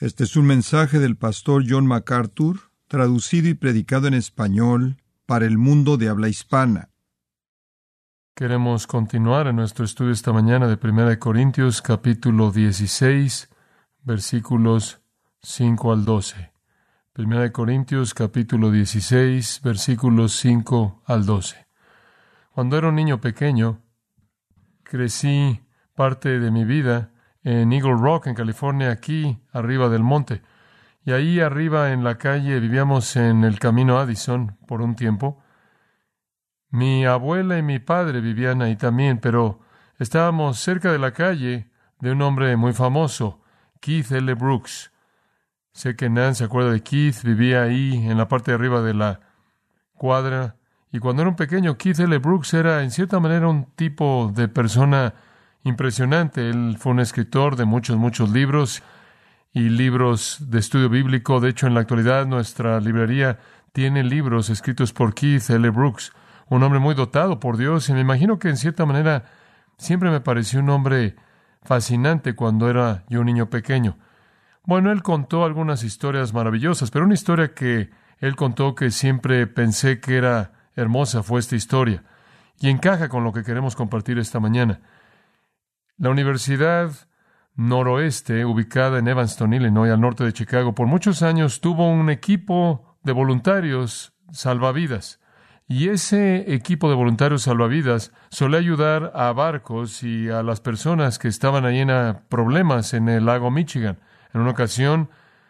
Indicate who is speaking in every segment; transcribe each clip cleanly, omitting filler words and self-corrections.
Speaker 1: Este es un mensaje del pastor John MacArthur, traducido y predicado en español para el mundo de habla hispana.
Speaker 2: Queremos continuar en nuestro estudio esta mañana de 1 Corintios, capítulo 16, versículos 5 al 12. 1 Corintios, capítulo 16, versículos 5 al 12. Cuando era un niño pequeño, crecí parte de mi vida en Eagle Rock, en California, aquí arriba del monte. Y ahí arriba en la calle vivíamos en el camino Addison por un tiempo. Mi abuela y mi padre vivían ahí también, pero estábamos cerca de la calle de un hombre muy famoso, Keith L. Brooks. Sé que Nan se acuerda de Keith, vivía ahí en la parte de arriba de la cuadra. Y cuando era un pequeño, Keith L. Brooks era en cierta manera un tipo de persona impresionante. Él fue un escritor de muchos libros y libros de estudio bíblico. De hecho, en la actualidad nuestra librería tiene libros escritos por Keith L. Brooks, un hombre muy dotado por Dios, y me imagino que en cierta manera siempre me pareció un hombre fascinante cuando era yo un niño pequeño. Bueno, él contó algunas historias maravillosas, pero una historia que él contó que siempre pensé que era hermosa fue esta historia, y encaja con lo que queremos compartir esta mañana. La Universidad Noroeste, ubicada en Evanston, Illinois, al norte de Chicago, por muchos años tuvo un equipo de voluntarios salvavidas. Y ese equipo de voluntarios salvavidas solía ayudar a barcos y a las personas que estaban ahí en problemas en el lago Michigan. En una ocasión,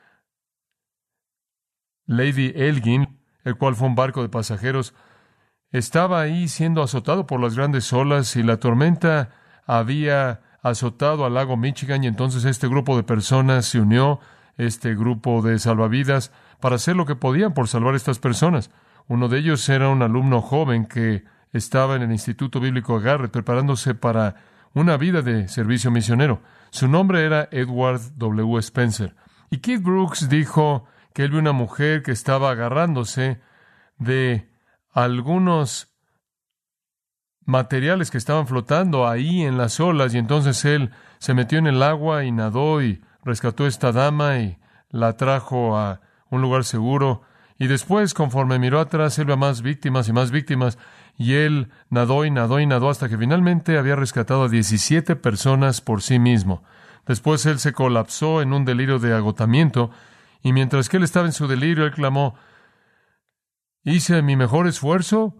Speaker 2: Lady Elgin, el cual fue un barco de pasajeros, estaba ahí siendo azotado por las grandes olas y la tormenta había azotado al lago Michigan, y entonces este grupo de personas se unió, este grupo de salvavidas, para hacer lo que podían por salvar a estas personas. Uno de ellos era un alumno joven que estaba en el Instituto Bíblico Garrett preparándose para una vida de servicio misionero. Su nombre era Edward W. Spencer. Y Keith Brooks dijo que él vio una mujer que estaba agarrándose de algunos materiales que estaban flotando ahí en las olas, y entonces él se metió en el agua y nadó y rescató a esta dama y la trajo a un lugar seguro. Y después, conforme miró atrás, él vio más víctimas y más víctimas, y él nadó y nadó y nadó hasta que finalmente había rescatado a 17 personas por sí mismo. Después él se colapsó en un delirio de agotamiento, y mientras que él estaba en su delirio, él clamó: hice mi mejor esfuerzo,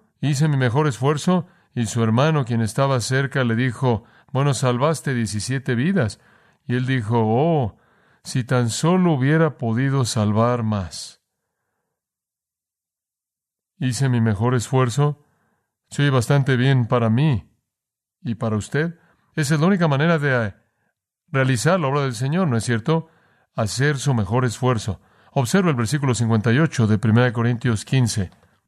Speaker 2: y su hermano, quien estaba cerca, le dijo: bueno, salvaste 17 vidas. Y él dijo: oh, si tan solo hubiera podido salvar más. Hice mi mejor esfuerzo. Se oye bastante bien para mí y para usted. Esa es la única manera de realizar la obra del Señor, ¿no es cierto? Hacer su mejor esfuerzo. Observa el versículo 58 de 1 Corintios 15.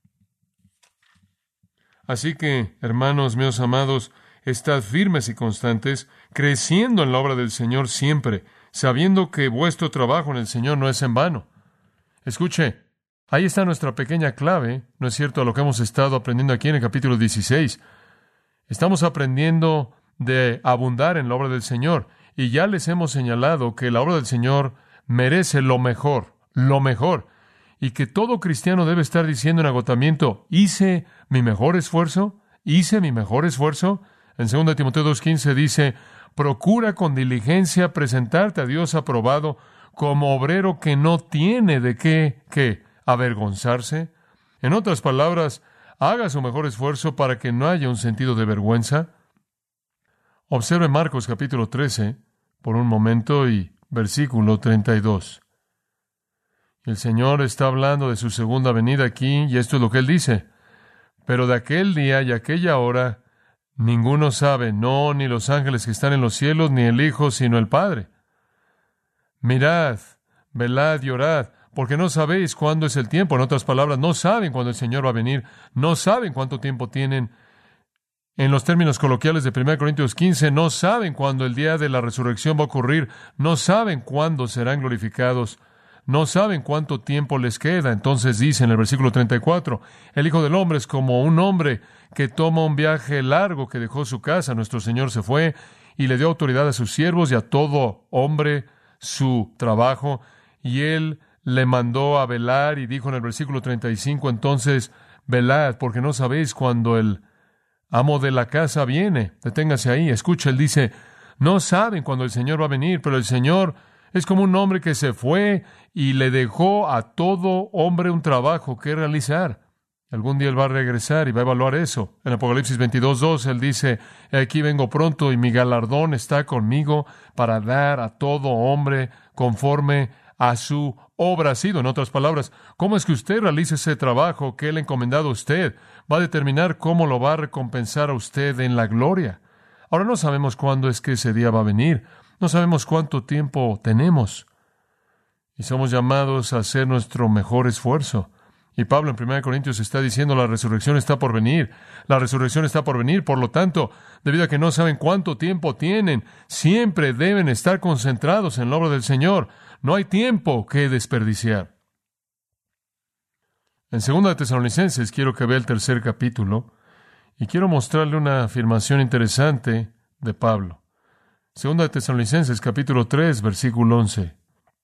Speaker 2: Así que, hermanos míos amados, estad firmes y constantes, creciendo en la obra del Señor siempre, sabiendo que vuestro trabajo en el Señor no es en vano. Escuche, ahí está nuestra pequeña clave, ¿no es cierto?, a lo que hemos estado aprendiendo aquí en el capítulo 16. Estamos aprendiendo de abundar en la obra del Señor, y ya les hemos señalado que la obra del Señor merece lo mejor, y que todo cristiano debe estar diciendo en agotamiento: hice mi mejor esfuerzo. En 2 Timoteo 2:15 dice: procura con diligencia presentarte a Dios aprobado, como obrero que no tiene de qué avergonzarse. En otras palabras, haga su mejor esfuerzo para que no haya un sentido de vergüenza. Observe Marcos capítulo 13 por un momento y versículo 32. El Señor está hablando de su segunda venida aquí, y esto es lo que Él dice: pero de aquel día y aquella hora ninguno sabe, no, ni los ángeles que están en los cielos, ni el Hijo, sino el Padre. Mirad, velad y orad, porque no sabéis cuándo es el tiempo. En otras palabras, no saben cuándo el Señor va a venir, no saben cuánto tiempo tienen. En los términos coloquiales de 1 Corintios 15, no saben cuándo el día de la resurrección va a ocurrir, no saben cuándo serán glorificados, no saben cuánto tiempo les queda. Entonces dice en el versículo 34, el Hijo del Hombre es como un hombre que toma un viaje largo, que dejó su casa. Nuestro Señor se fue y le dio autoridad a sus siervos y a todo hombre su trabajo, y Él le mandó a velar y dijo en el versículo 35, entonces, velad, porque no sabéis cuándo el amo de la casa viene. Deténgase ahí, escucha, Él dice, no saben cuándo el Señor va a venir, pero el Señor es como un hombre que se fue y le dejó a todo hombre un trabajo que realizar. Algún día Él va a regresar y va a evaluar eso. En Apocalipsis 22:2, Él dice, aquí vengo pronto y mi galardón está conmigo para dar a todo hombre conforme a su obra ha sido. En otras palabras, cómo es que usted realiza ese trabajo que Él ha encomendado a usted, va a determinar cómo lo va a recompensar a usted en la gloria. Ahora no sabemos cuándo es que ese día va a venir. No sabemos cuánto tiempo tenemos. Y somos llamados a hacer nuestro mejor esfuerzo. Y Pablo en 1 Corintios está diciendo, la resurrección está por venir. La resurrección está por venir. Por lo tanto, debido a que no saben cuánto tiempo tienen, siempre deben estar concentrados en la obra del Señor. No hay tiempo que desperdiciar. En 2 de Tesalonicenses quiero que vea el 3 capítulo y quiero mostrarle una afirmación interesante de Pablo. 2 de Tesalonicenses capítulo 3, versículo 11.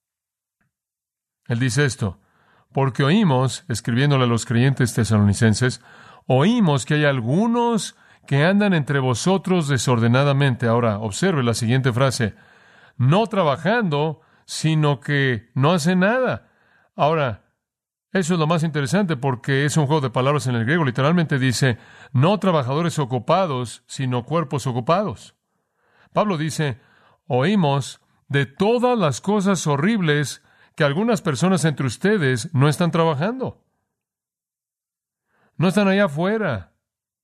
Speaker 2: Él dice esto, porque oímos, escribiéndole a los creyentes tesalonicenses, oímos que hay algunos que andan entre vosotros desordenadamente. Ahora, observe la siguiente frase, no trabajando, sino que no hacen nada. Ahora, eso es lo más interesante porque es un juego de palabras en el griego. Literalmente dice, no trabajadores ocupados, sino cuerpos ocupados. Pablo dice, oímos de todas las cosas horribles que algunas personas entre ustedes no están trabajando. No están allá afuera,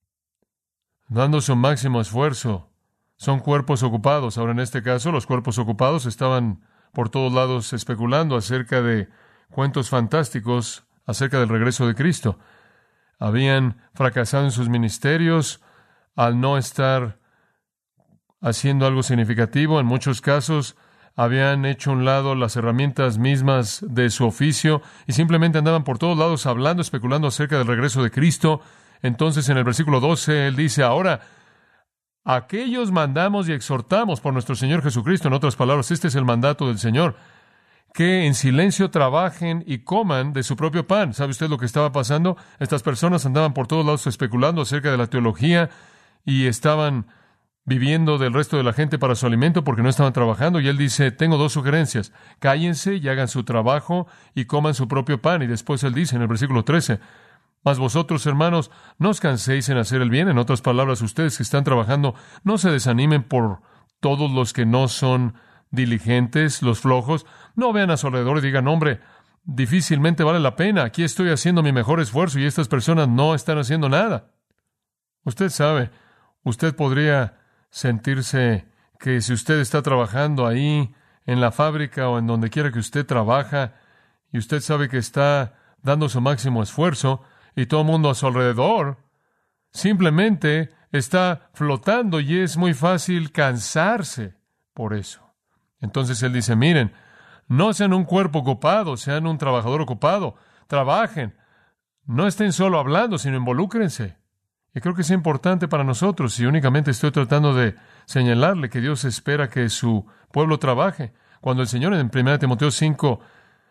Speaker 2: dando su máximo esfuerzo. Son cuerpos ocupados. Ahora, en este caso, los cuerpos ocupados estaban por todos lados especulando acerca de cuentos fantásticos acerca del regreso de Cristo. Habían fracasado en sus ministerios al no estar haciendo algo significativo. En muchos casos habían hecho a un lado las herramientas mismas de su oficio y simplemente andaban por todos lados hablando, especulando acerca del regreso de Cristo. Entonces, en el versículo 12, él dice, ahora, aquellos mandamos y exhortamos por nuestro Señor Jesucristo. En otras palabras, este es el mandato del Señor, que en silencio trabajen y coman de su propio pan. ¿Sabe usted lo que estaba pasando? Estas personas andaban por todos lados especulando acerca de la teología y estaban viviendo del resto de la gente para su alimento porque no estaban trabajando. Y él dice, tengo dos sugerencias. Cállense y hagan su trabajo y coman su propio pan. Y después él dice en el versículo 13, mas vosotros, hermanos, no os canséis en hacer el bien. En otras palabras, ustedes que están trabajando, no se desanimen por todos los que no son diligentes, los flojos. No vean a su alrededor y digan, hombre, difícilmente vale la pena. Aquí estoy haciendo mi mejor esfuerzo y estas personas no están haciendo nada. Usted sabe, usted podría sentirse que si usted está trabajando ahí en la fábrica o en donde quiera que usted trabaja y usted sabe que está dando su máximo esfuerzo y todo el mundo a su alrededor simplemente está flotando y es muy fácil cansarse por eso. Entonces él dice, miren, no sean un cuerpo ocupado, sean un trabajador ocupado, trabajen, no estén solo hablando, sino involúcrense. Y creo que es importante para nosotros, y únicamente estoy tratando de señalarle que Dios espera que su pueblo trabaje. Cuando el Señor en 1 Timoteo 5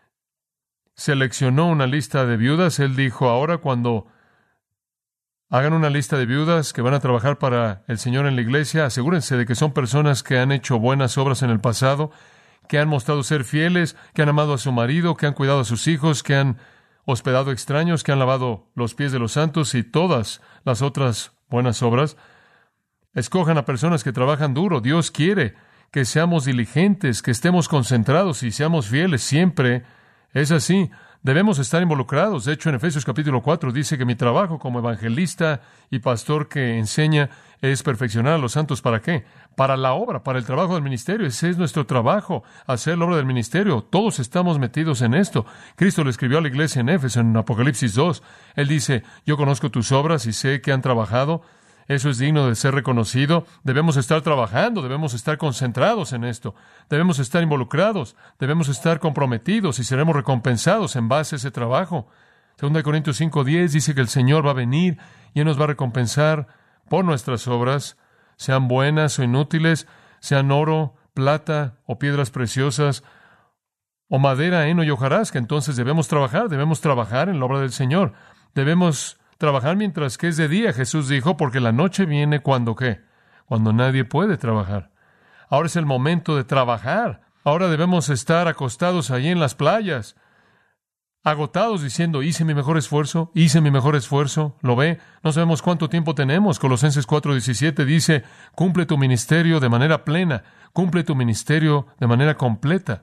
Speaker 2: seleccionó una lista de viudas, Él dijo, ahora cuando hagan una lista de viudas que van a trabajar para el Señor en la iglesia, asegúrense de que son personas que han hecho buenas obras en el pasado, que han mostrado ser fieles, que han amado a su marido, que han cuidado a sus hijos, que han hospedado extraños, que han lavado los pies de los santos y todas las otras buenas obras. Escojan a personas que trabajan duro. Dios quiere que seamos diligentes, que estemos concentrados y seamos fieles siempre. Es así. Debemos estar involucrados. De hecho, en Efesios capítulo 4 dice que mi trabajo como evangelista y pastor que enseña es perfeccionar a los santos. ¿Para qué? Para la obra, para el trabajo del ministerio. Ese es nuestro trabajo, hacer la obra del ministerio. Todos estamos metidos en esto. Cristo le escribió a la iglesia en Éfeso, en Apocalipsis 2. Él dice, yo conozco tus obras y sé que han trabajado. Eso es digno de ser reconocido. Debemos estar trabajando, debemos estar concentrados en esto. Debemos estar involucrados, debemos estar comprometidos y seremos recompensados en base a ese trabajo. 2 Corintios 5:10 dice que el Señor va a venir y Él nos va a recompensar por nuestras obras, sean buenas o inútiles, sean oro, plata o piedras preciosas o madera, heno y hojarasca. Entonces debemos trabajar en la obra del Señor. Debemos trabajar mientras que es de día, Jesús dijo, porque la noche viene cuando ¿qué? Cuando nadie puede trabajar. Ahora es el momento de trabajar. Ahora debemos estar acostados allí en las playas, agotados diciendo, hice mi mejor esfuerzo. ¿Lo ve? No sabemos cuánto tiempo tenemos. Colosenses 4:17 dice, cumple tu ministerio de manera plena, cumple tu ministerio de manera completa.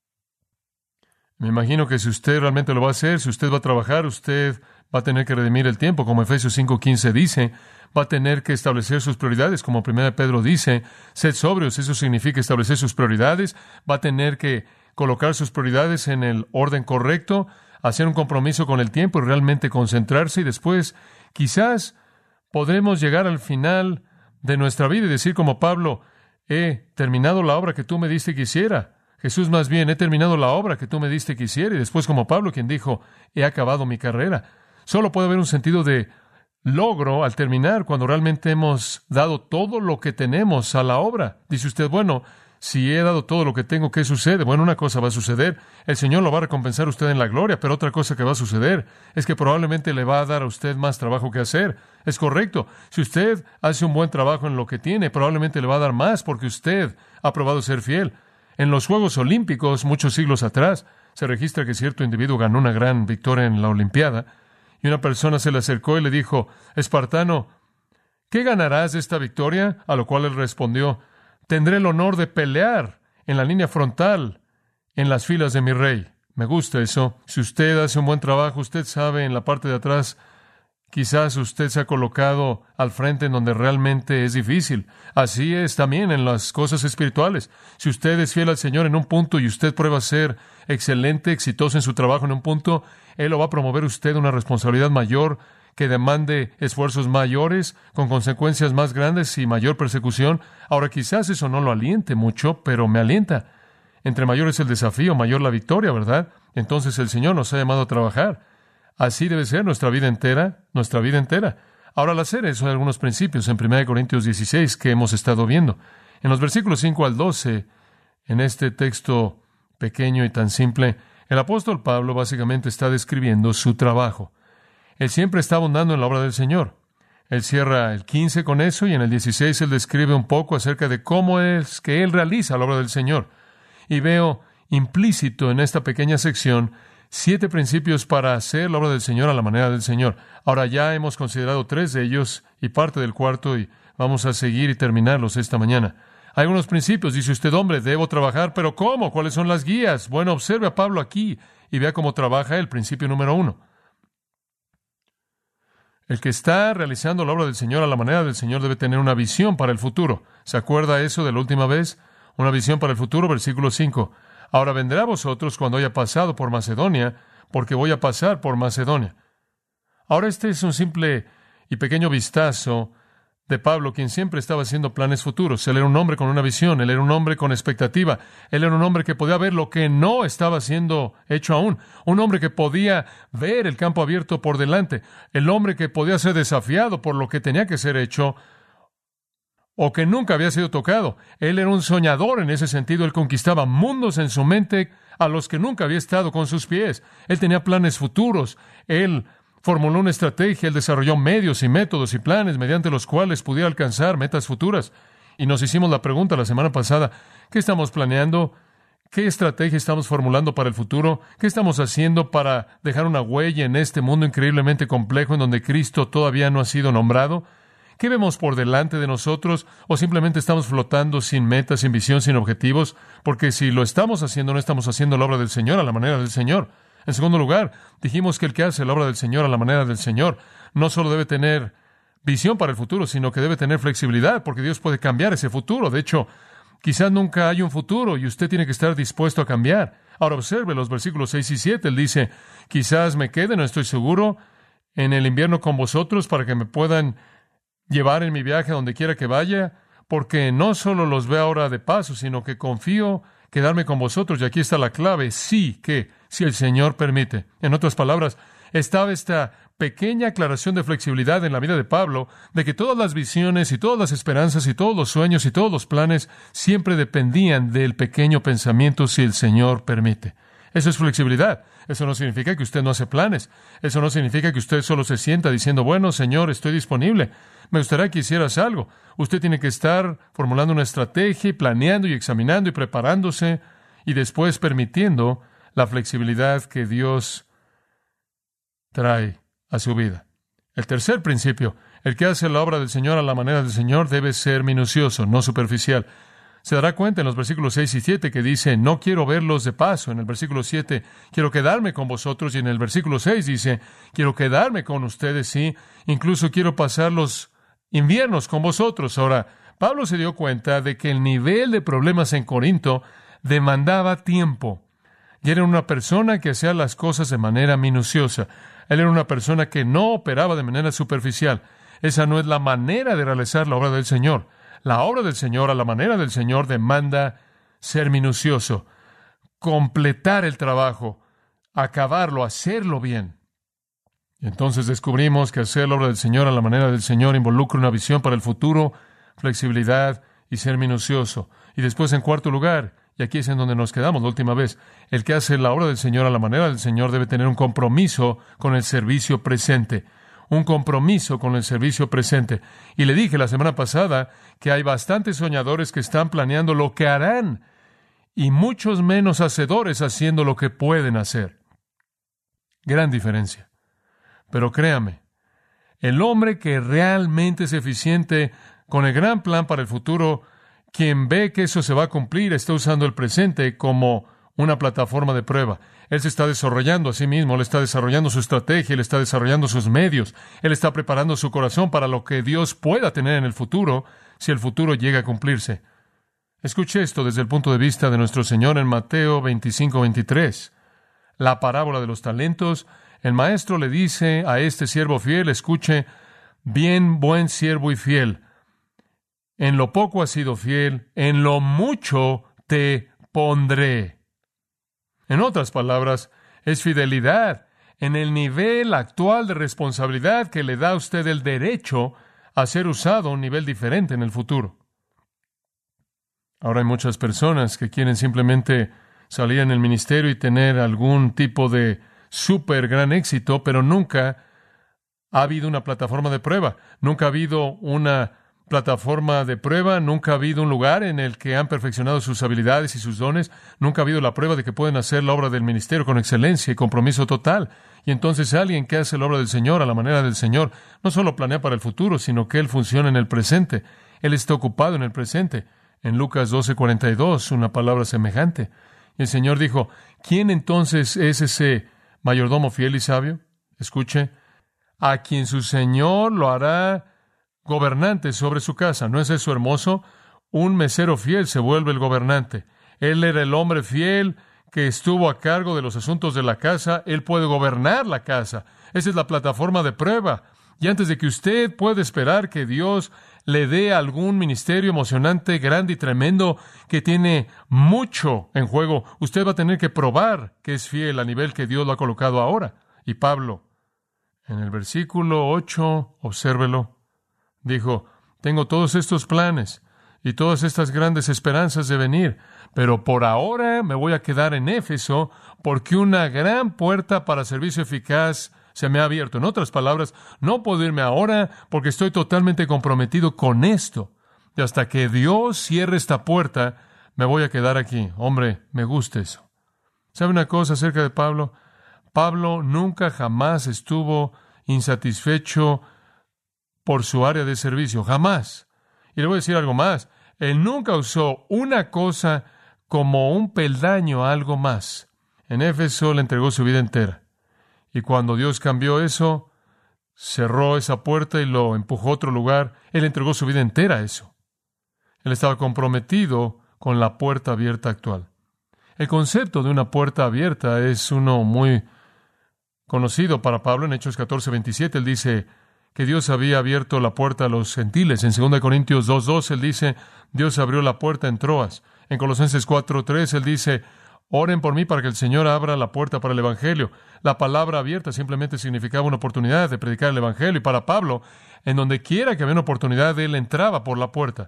Speaker 2: Me imagino que si usted realmente lo va a hacer, si usted va a trabajar, usted va a tener que redimir el tiempo, como Efesios 5:15 dice, va a tener que establecer sus prioridades, como 1 Pedro dice, sed sobrios, eso significa establecer sus prioridades, va a tener que colocar sus prioridades en el orden correcto, hacer un compromiso con el tiempo y realmente concentrarse, y después quizás podremos llegar al final de nuestra vida y decir como Pablo, he terminado la obra que tú me diste que hiciera. Jesús más bien, he terminado la obra que tú me diste que hiciera. Y después como Pablo, quien dijo, he acabado mi carrera. Solo puede haber un sentido de logro al terminar cuando realmente hemos dado todo lo que tenemos a la obra. Dice usted, bueno, si he dado todo lo que tengo, ¿qué sucede? Bueno, una cosa va a suceder. El Señor lo va a recompensar a usted en la gloria, pero otra cosa que va a suceder es que probablemente le va a dar a usted más trabajo que hacer. Es correcto. Si usted hace un buen trabajo en lo que tiene, probablemente le va a dar más porque usted ha probado ser fiel. En los Juegos Olímpicos, muchos siglos atrás, se registra que cierto individuo ganó una gran victoria en la Olimpiada y una persona se le acercó y le dijo, espartano, ¿qué ganarás de esta victoria? A lo cual él respondió, tendré el honor de pelear en la línea frontal en las filas de mi rey. Me gusta eso. Si usted hace un buen trabajo, usted sabe, en la parte de atrás, quizás usted se ha colocado al frente en donde realmente es difícil. Así es también en las cosas espirituales. Si usted es fiel al Señor en un punto y usted prueba ser excelente, exitoso en su trabajo en un punto, Él lo va a promover a usted una responsabilidad mayor que demande esfuerzos mayores, con consecuencias más grandes y mayor persecución. Ahora, quizás eso no lo aliente mucho, pero me alienta. Entre mayor es el desafío, mayor la victoria, ¿verdad? Entonces el Señor nos ha llamado a trabajar. Así debe ser nuestra vida entera. Ahora, al hacer eso, hay algunos principios en 1 Corintios 16 que hemos estado viendo. En los versículos 5 al 12, en este texto pequeño y tan simple, el apóstol Pablo básicamente está describiendo su trabajo. Él siempre está abundando en la obra del Señor. Él cierra el 15 con eso y en el 16 él describe un poco acerca de cómo es que él realiza la obra del Señor. Y veo implícito en esta pequeña sección 7 principios para hacer la obra del Señor a la manera del Señor. Ahora ya hemos considerado 3 de ellos y parte del cuarto y vamos a seguir y terminarlos esta mañana. Hay algunos principios. Dice usted, hombre, debo trabajar, pero ¿cómo? ¿Cuáles son las guías? Bueno, observe a Pablo aquí y vea cómo trabaja el principio número 1. El que está realizando la obra del Señor a la manera del Señor debe tener una visión para el futuro. ¿Se acuerda eso de la última vez? Una visión para el futuro, versículo 5. Ahora vendré a vosotros cuando haya pasado por Macedonia, porque voy a pasar por Macedonia. Ahora este es un simple y pequeño vistazo de Pablo, quien siempre estaba haciendo planes futuros. Él era un hombre con una visión, él era un hombre con expectativa, él era un hombre que podía ver lo que no estaba siendo hecho aún, un hombre que podía ver el campo abierto por delante, el hombre que podía ser desafiado por lo que tenía que ser hecho o que nunca había sido tocado. Él era un soñador en ese sentido. Él conquistaba mundos en su mente a los que nunca había estado con sus pies. Él tenía planes futuros. Él formuló una estrategia. Él desarrolló medios y métodos y planes mediante los cuales pudiera alcanzar metas futuras. Y nos hicimos la pregunta la semana pasada, ¿qué estamos planeando? ¿Qué estrategia estamos formulando para el futuro? ¿Qué estamos haciendo para dejar una huella en este mundo increíblemente complejo en donde Cristo todavía no ha sido nombrado? ¿Qué vemos por delante de nosotros? ¿O simplemente estamos flotando sin metas, sin visión, sin objetivos? Porque si lo estamos haciendo, no estamos haciendo la obra del Señor a la manera del Señor. En segundo lugar, dijimos que el que hace la obra del Señor a la manera del Señor no solo debe tener visión para el futuro, sino que debe tener flexibilidad, porque Dios puede cambiar ese futuro. De hecho, quizás nunca hay un futuro y usted tiene que estar dispuesto a cambiar. Ahora observe los versículos 6 y 7. Él dice, quizás me quede, no estoy seguro, en el invierno con vosotros para que me puedan llevar en mi viaje a donde quiera que vaya, porque no solo los veo ahora de paso, sino que confío quedarme con vosotros. Y aquí está la clave, sí, que si el Señor permite. En otras palabras, estaba esta pequeña aclaración de flexibilidad en la vida de Pablo, de que todas las visiones y todas las esperanzas y todos los sueños y todos los planes siempre dependían del pequeño pensamiento si el Señor permite. Eso es flexibilidad. Eso no significa que usted no hace planes. Eso no significa que usted solo se sienta diciendo, bueno, Señor, estoy disponible. Me gustaría que hicieras algo. Usted tiene que estar formulando una estrategia y planeando y examinando y preparándose y después permitiendo la flexibilidad que Dios trae a su vida. El tercer principio, el que hace la obra del Señor a la manera del Señor debe ser minucioso, no superficial. Se dará cuenta en los versículos 6 y 7 que dice, no quiero verlos de paso. En el versículo 7, quiero quedarme con vosotros. Y en el versículo 6 dice, quiero quedarme con ustedes, sí. Incluso quiero pasar los inviernos con vosotros. Ahora, Pablo se dio cuenta de que el nivel de problemas en Corinto demandaba tiempo. Y era una persona que hacía las cosas de manera minuciosa. Él era una persona que no operaba de manera superficial. Esa no es la manera de realizar la obra del Señor. La obra del Señor, a la manera del Señor, demanda ser minucioso, completar el trabajo, acabarlo, hacerlo bien. Y entonces descubrimos que hacer la obra del Señor a la manera del Señor involucra una visión para el futuro, flexibilidad y ser minucioso. Y después, en cuarto lugar, y aquí es en donde nos quedamos la última vez, el que hace la obra del Señor a la manera del Señor debe tener un compromiso con el servicio presente. Un compromiso con el servicio presente. Y le dije la semana pasada que hay bastantes soñadores que están planeando lo que harán y muchos menos hacedores haciendo lo que pueden hacer. Gran diferencia. Pero créame, el hombre que realmente es eficiente con el gran plan para el futuro, quien ve que eso se va a cumplir, está usando el presente como una plataforma de prueba. Él se está desarrollando a sí mismo, él está desarrollando su estrategia, él está desarrollando sus medios, él está preparando su corazón para lo que Dios pueda tener en el futuro, si el futuro llega a cumplirse. Escuche esto desde el punto de vista de nuestro Señor en Mateo 25-23. La parábola de los talentos. El maestro le dice a este siervo fiel, escuche, bien, buen siervo y fiel. En lo poco has sido fiel, en lo mucho te pondré. En otras palabras, es fidelidad en el nivel actual de responsabilidad que le da a usted el derecho a ser usado a un nivel diferente en el futuro. Ahora hay muchas personas que quieren simplemente salir en el ministerio y tener algún tipo de súper gran éxito, pero nunca ha habido una plataforma de prueba. Nunca ha habido una plataforma de prueba, nunca ha habido un lugar en el que han perfeccionado sus habilidades y sus dones, nunca ha habido la prueba de que pueden hacer la obra del ministerio con excelencia y compromiso total. Y entonces alguien que hace la obra del Señor a la manera del Señor, no solo planea para el futuro, sino que Él funciona en el presente. Él está ocupado en el presente. En Lucas 12:42, una palabra semejante. Y el Señor dijo, ¿quién entonces es ese mayordomo fiel y sabio? Escuche, a quien su Señor lo hará gobernante sobre su casa. ¿No es eso hermoso? Un mesero fiel se vuelve el gobernante. Él era el hombre fiel que estuvo a cargo de los asuntos de la casa. Él puede gobernar la casa. Esa es la plataforma de prueba. Y antes de que usted pueda esperar que Dios le dé algún ministerio emocionante, grande y tremendo, que tiene mucho en juego, usted va a tener que probar que es fiel a nivel que Dios lo ha colocado ahora. Y Pablo, en el versículo 8, obsérvelo, dijo, tengo todos estos planes y todas estas grandes esperanzas de venir, pero por ahora me voy a quedar en Éfeso porque una gran puerta para servicio eficaz se me ha abierto. En otras palabras, no puedo irme ahora porque estoy totalmente comprometido con esto. Y hasta que Dios cierre esta puerta, me voy a quedar aquí. Hombre, me gusta eso. ¿Sabe una cosa acerca de Pablo? Pablo nunca jamás estuvo insatisfecho por su área de servicio. Jamás. Y le voy a decir algo más. Él nunca usó una cosa como un peldaño a algo más. En Éfeso le entregó su vida entera. Y cuando Dios cambió eso, cerró esa puerta y lo empujó a otro lugar, Él entregó su vida entera a eso. Él estaba comprometido con la puerta abierta actual. El concepto de una puerta abierta es uno muy conocido para Pablo. En Hechos 14:27, él dice que Dios había abierto la puerta a los gentiles. En 2 Corintios 2:2, él dice, Dios abrió la puerta en Troas. En Colosenses 4:3, él dice, Oren por mí para que el Señor abra la puerta para el Evangelio. La palabra abierta simplemente significaba una oportunidad de predicar el Evangelio. Y para Pablo, en donde quiera que había una oportunidad, él entraba por la puerta.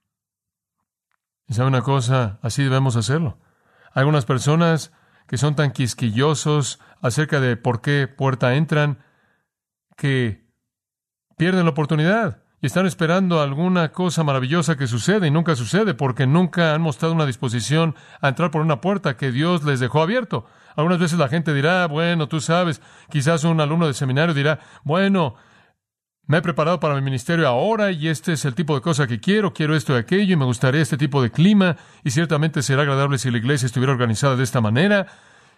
Speaker 2: ¿Y sabe una cosa? Así debemos hacerlo. Hay algunas personas que son tan quisquillosos acerca de por qué puerta entran, que pierden la oportunidad y están esperando alguna cosa maravillosa que sucede y nunca sucede porque nunca han mostrado una disposición a entrar por una puerta que Dios les dejó abierto. Algunas veces la gente dirá, bueno, tú sabes, quizás un alumno de seminario dirá, bueno, me he preparado para mi ministerio ahora y este es el tipo de cosa que quiero esto y aquello y me gustaría este tipo de clima y ciertamente será agradable si la iglesia estuviera organizada de esta manera.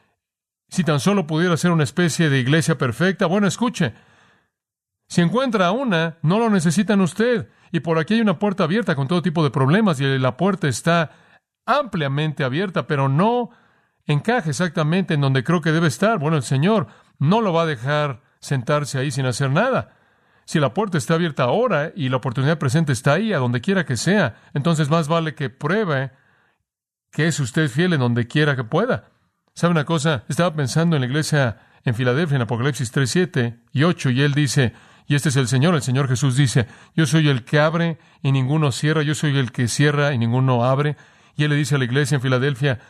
Speaker 2: Si tan solo pudiera ser una especie de iglesia perfecta, bueno, escuche, si encuentra una, no lo necesitan usted. Y por aquí hay una puerta abierta con todo tipo de problemas y la puerta está ampliamente abierta, pero no encaja exactamente en donde creo que debe estar. Bueno, el Señor no lo va a dejar sentarse ahí sin hacer nada. Si la puerta está abierta ahora y la oportunidad presente está ahí, a donde quiera que sea, entonces más vale que pruebe que es usted fiel en donde quiera que pueda. ¿Sabe una cosa? Estaba pensando en la iglesia en Filadelfia, en Apocalipsis 3, 7 y 8, y él dice, y este es el Señor Jesús dice, yo soy el que abre y ninguno cierra, yo soy el que cierra y ninguno abre. Y él le dice a la iglesia en Filadelfia,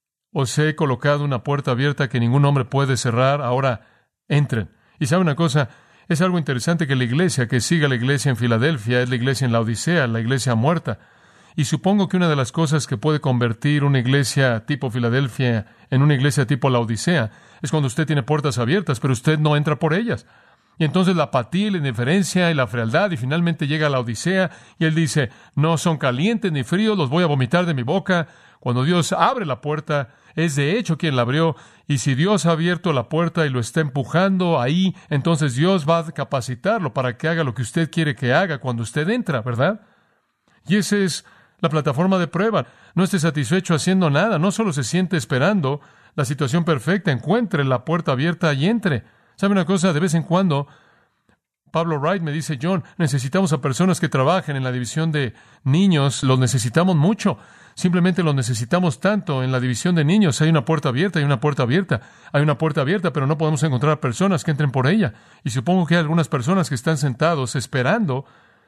Speaker 2: os he colocado una puerta abierta que ningún hombre puede cerrar, ahora entren. Y sabe una cosa, es algo interesante que la iglesia que siga la iglesia en Filadelfia es la iglesia en la Odisea, la iglesia muerta. Y supongo que una de las cosas que puede convertir una iglesia tipo Filadelfia en una iglesia tipo la Odisea es cuando usted tiene puertas abiertas, pero usted no entra por ellas. Y entonces la apatía y la indiferencia y la frialdad, y finalmente llega a la Odisea, y él dice, no son calientes ni fríos, los voy a vomitar de mi boca. Cuando Dios abre la puerta, es de hecho quien la abrió, y si Dios ha abierto la puerta y lo está empujando ahí, entonces Dios va a capacitarlo para que haga lo que usted quiere que haga cuando usted entra, ¿verdad? Y esa es la plataforma de prueba. No esté satisfecho haciendo nada, no solo se siente esperando la situación perfecta, encuentre la puerta abierta y entre. ¿Sabe una cosa? De vez en cuando, Pablo Wright me dice, John, necesitamos a personas que trabajen en la división de niños, los necesitamos mucho, simplemente los necesitamos tanto. En la división de niños hay una puerta abierta, hay una puerta abierta, hay una puerta abierta, pero no podemos encontrar personas que entren por ella. Y supongo que hay algunas personas que están sentados esperando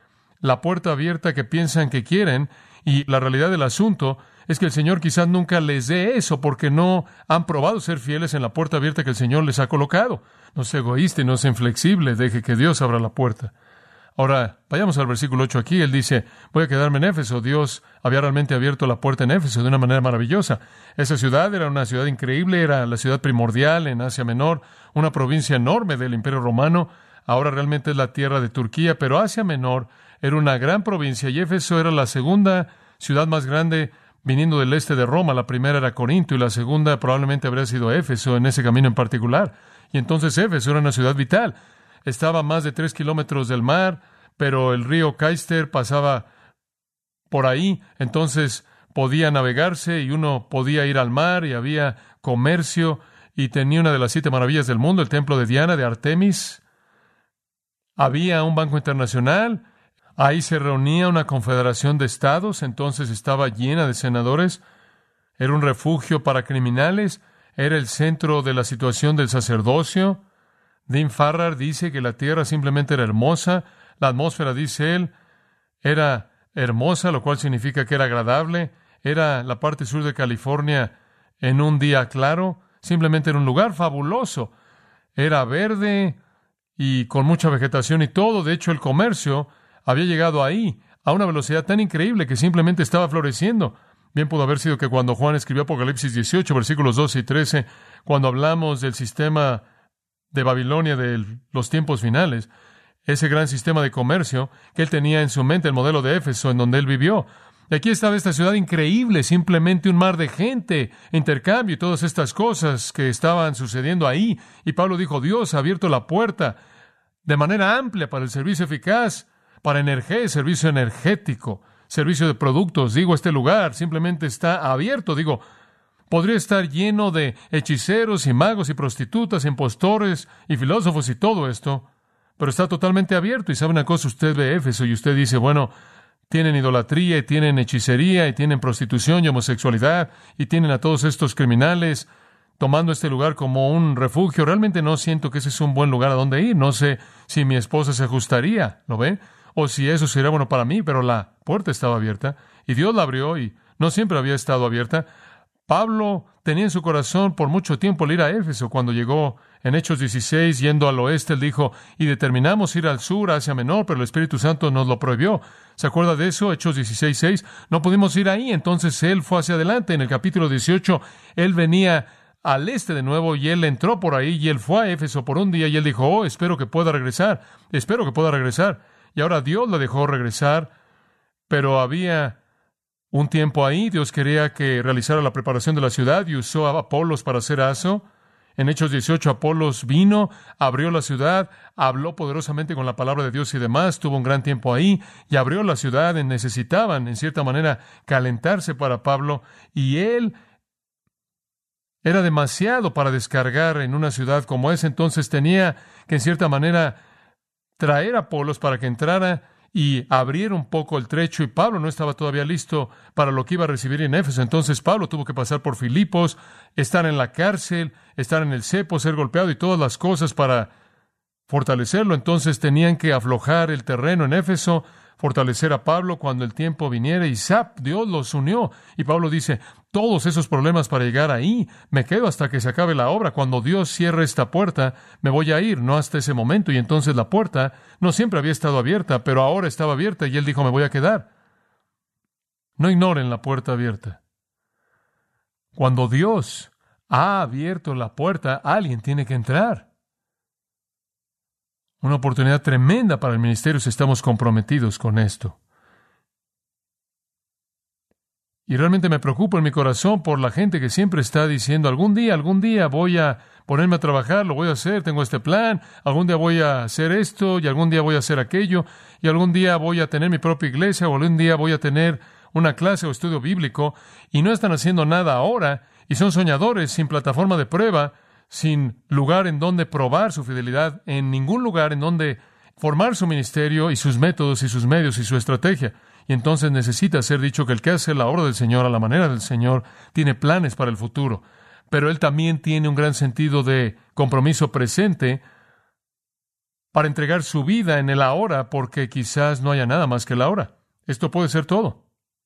Speaker 2: la puerta abierta que piensan que quieren, y la realidad del asunto es que el Señor quizás nunca les dé eso porque no han probado ser fieles en la puerta abierta que el Señor les ha colocado. No sea egoísta y no sea inflexible, deje que Dios abra la puerta. Ahora, vayamos al versículo 8 aquí. Él dice, voy a quedarme en Éfeso. Dios había realmente abierto la puerta en Éfeso de una manera maravillosa. Esa ciudad era una ciudad increíble, era la ciudad primordial en Asia Menor, una provincia enorme del Imperio Romano. Ahora realmente es la tierra de Turquía, pero Asia Menor era una gran provincia y Éfeso era la segunda ciudad más grande viniendo del este de Roma. La primera era Corinto y la segunda probablemente habría sido Éfeso en ese camino en particular. Y entonces Éfeso era una ciudad vital. Estaba a más de 3 kilómetros del mar, pero el río Caister pasaba por ahí. Entonces podía navegarse y uno podía ir al mar y había comercio y tenía una de las 7 maravillas del mundo, el templo de Diana, de Artemis. Había un banco internacional. Ahí se reunía una confederación de estados, entonces estaba llena de senadores. Era un refugio para criminales. Era el centro de la situación del sacerdocio. Dean Farrar dice que la tierra simplemente era hermosa. La atmósfera, dice él, era hermosa, lo cual significa que era agradable. Era la parte sur de California en un día claro. Simplemente era un lugar fabuloso. Era verde y con mucha vegetación y todo. De hecho, el comercio había llegado ahí a una velocidad tan increíble que simplemente estaba floreciendo. Bien pudo haber sido que cuando Juan escribió Apocalipsis 18, versículos 12 y 13, cuando hablamos del sistema de Babilonia de los tiempos finales, ese gran sistema de comercio, que él tenía en su mente el modelo de Éfeso en donde él vivió. Y aquí estaba esta ciudad increíble, simplemente un mar de gente, intercambio y todas estas cosas que estaban sucediendo ahí. Y Pablo dijo, Dios ha abierto la puerta de manera amplia para el servicio eficaz, para energía, servicio energético, servicio de productos. Digo, este lugar simplemente está abierto. Digo, podría estar lleno de hechiceros y magos y prostitutas, impostores y filósofos y todo esto, pero está totalmente abierto. Y sabe una cosa, usted ve Éfeso y usted dice, bueno, tienen idolatría, y tienen hechicería, y tienen prostitución y homosexualidad, y tienen a todos estos criminales tomando este lugar como un refugio. Realmente no siento que ese es un buen lugar a donde ir. No sé si mi esposa se ajustaría, ¿lo ve? O si eso sería bueno para mí, pero la puerta estaba abierta, y Dios la abrió, y no siempre había estado abierta. Pablo tenía en su corazón por mucho tiempo el ir a Éfeso. Cuando llegó en Hechos 16, yendo al oeste, él dijo, y determinamos ir al sur, a Asia Menor, pero el Espíritu Santo nos lo prohibió. ¿Se acuerda de eso? Hechos 16:6. No pudimos ir ahí, entonces él fue hacia adelante. En el capítulo 18, él venía al este de nuevo, y él entró por ahí, y él fue a Éfeso por un día, y él dijo, espero que pueda regresar. Y ahora Dios lo dejó regresar, pero había un tiempo ahí. Dios quería que realizara la preparación de la ciudad y usó a Apolos para hacer eso. En Hechos 18, Apolos vino, abrió la ciudad, habló poderosamente con la palabra de Dios y demás, tuvo un gran tiempo ahí y abrió la ciudad. Necesitaban, en cierta manera, calentarse para Pablo, y él era demasiado para descargar en una ciudad como esa. Entonces tenía que, en cierta manera, traer a Apolos para que entrara y abriera un poco el trecho, y Pablo no estaba todavía listo para lo que iba a recibir en Éfeso. Entonces Pablo tuvo que pasar por Filipos, estar en la cárcel, estar en el cepo, ser golpeado y todas las cosas para fortalecerlo. Entonces tenían que aflojar el terreno en Éfeso, fortalecer a Pablo cuando el tiempo viniera, y Dios los unió. Y Pablo dice, todos esos problemas para llegar ahí, me quedo hasta que se acabe la obra. Cuando Dios cierre esta puerta, me voy a ir, no hasta ese momento. Y entonces la puerta no siempre había estado abierta, pero ahora estaba abierta, y él dijo, me voy a quedar. No ignoren la puerta abierta. Cuando Dios ha abierto la puerta, alguien tiene que entrar. Una oportunidad tremenda para el ministerio si estamos comprometidos con esto. Y realmente me preocupa en mi corazón por la gente que siempre está diciendo, algún día voy a ponerme a trabajar, lo voy a hacer, tengo este plan, algún día voy a hacer esto, y algún día voy a hacer aquello, y algún día voy a tener mi propia iglesia, o algún día voy a tener una clase o estudio bíblico, y no están haciendo nada ahora, y son soñadores sin plataforma de prueba, sin lugar en donde probar su fidelidad, en ningún lugar en donde formar su ministerio y sus métodos y sus medios y su estrategia. Y entonces necesita ser dicho que el que hace la obra del Señor a la manera del Señor tiene planes para el futuro, pero él también tiene un gran sentido de compromiso presente para entregar su vida en el ahora, porque quizás no haya nada más que el ahora. Esto puede ser todo.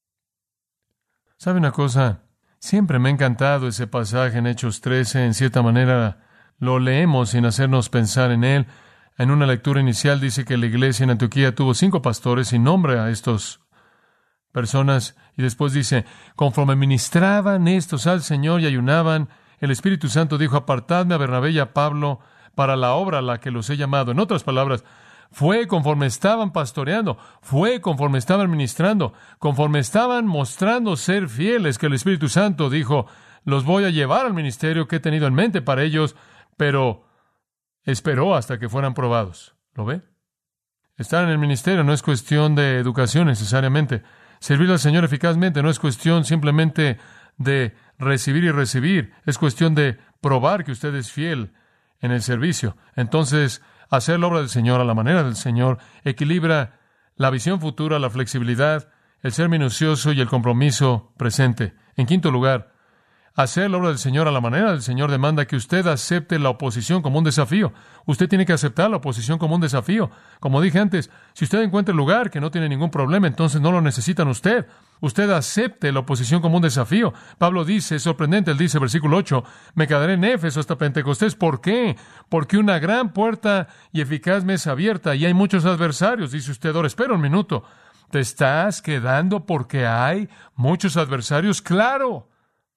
Speaker 2: ¿Sabe una cosa? Siempre me ha encantado ese pasaje en Hechos 13. En cierta manera lo leemos sin hacernos pensar en él. En una lectura inicial dice que la iglesia en Antioquía tuvo 5 pastores y nombra a estos personas. Y después dice, conforme ministraban estos al Señor y ayunaban, el Espíritu Santo dijo, apartadme a Bernabé y a Pablo para la obra a la que los he llamado. En otras palabras, fue conforme estaban pastoreando, fue conforme estaban ministrando, conforme estaban mostrando ser fieles, que el Espíritu Santo dijo, los voy a llevar al ministerio que he tenido en mente para ellos, pero esperó hasta que fueran probados. ¿Lo ve? Estar en el ministerio no es cuestión de educación necesariamente. Servir al Señor eficazmente no es cuestión simplemente de recibir y recibir. Es cuestión de probar que usted es fiel en el servicio. Entonces, hacer la obra del Señor a la manera del Señor equilibra la visión futura, la flexibilidad, el ser minucioso y el compromiso presente. En quinto lugar, hacer la obra del Señor a la manera del Señor demanda que usted acepte la oposición como un desafío. Usted tiene que aceptar la oposición como un desafío. Como dije antes, si usted encuentra el lugar que no tiene ningún problema, entonces no lo necesitan usted. Usted acepte la oposición como un desafío. Pablo dice, es sorprendente, él dice, versículo 8, me quedaré en Éfeso hasta Pentecostés. ¿Por qué? Porque una gran puerta y eficaz me es abierta y hay muchos adversarios. Dice usted, ahora espera un minuto. ¿Te estás quedando porque hay muchos adversarios? ¡Claro!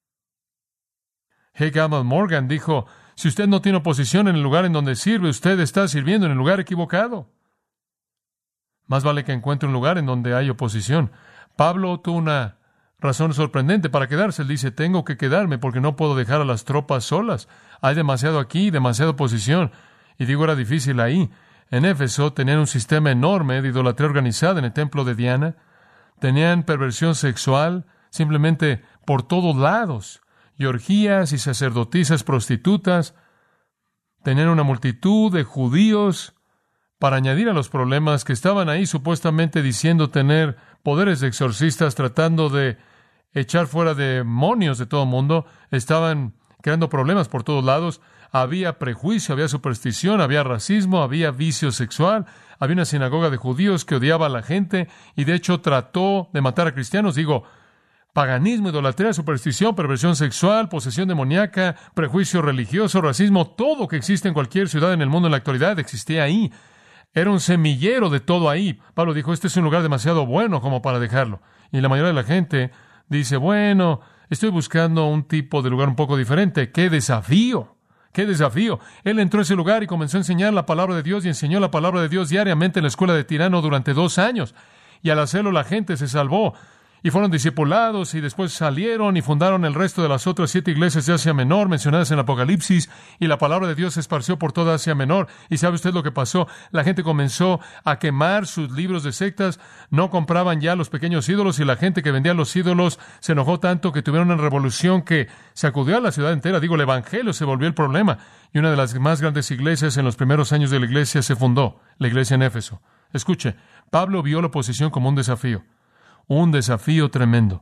Speaker 2: G. Gamble Morgan dijo, si usted no tiene oposición en el lugar en donde sirve, usted está sirviendo en el lugar equivocado. Más vale que encuentre un lugar en donde hay oposición. Pablo tuvo una razón sorprendente para quedarse. Él dice, tengo que quedarme porque no puedo dejar a las tropas solas. Hay demasiado aquí, demasiada oposición. Y digo, era difícil ahí. En Éfeso tenían un sistema enorme de idolatría organizada en el templo de Diana. Tenían perversión sexual simplemente por todos lados. Y orgías y sacerdotisas prostitutas. Tenían una multitud de judíos para añadir a los problemas, que estaban ahí supuestamente diciendo tener poderes de exorcistas, tratando de echar fuera demonios de todo el mundo, estaban creando problemas por todos lados. Había prejuicio, había superstición, había racismo, había vicio sexual, había una sinagoga de judíos que odiaba a la gente y de hecho trató de matar a cristianos. Paganismo, idolatría, superstición, perversión sexual, posesión demoníaca, prejuicio religioso, racismo, todo que existe en cualquier ciudad en el mundo en la actualidad existía ahí. Era un semillero de todo ahí. Pablo dijo, este es un lugar demasiado bueno como para dejarlo. Y la mayoría de la gente dice, bueno, estoy buscando un tipo de lugar un poco diferente. ¡Qué desafío! ¡Qué desafío! Él entró a ese lugar y comenzó a enseñar la palabra de Dios y enseñó la palabra de Dios diariamente en la escuela de Tirano durante 2 años. Y al hacerlo la gente se salvó. Y fueron discipulados y después salieron y fundaron el resto de las otras 7 iglesias de Asia Menor mencionadas en el Apocalipsis, y la palabra de Dios se esparció por toda Asia Menor. ¿Y sabe usted lo que pasó? La gente comenzó a quemar sus libros de sectas, no compraban ya los pequeños ídolos, y la gente que vendía los ídolos se enojó tanto que tuvieron una revolución que sacudió a la ciudad entera. El evangelio se volvió el problema, y una de las más grandes iglesias en los primeros años de la iglesia se fundó, la iglesia en Éfeso. Escuche, Pablo vio la oposición como un desafío tremendo.